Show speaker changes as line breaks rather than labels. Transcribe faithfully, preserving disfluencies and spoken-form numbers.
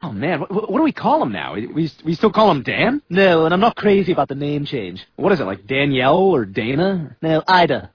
Oh, man, what, what do we call him now? We, we still call him Dan?
No, and I'm not crazy about the name change.
What is it, like Danielle or Dana?
No, Ida.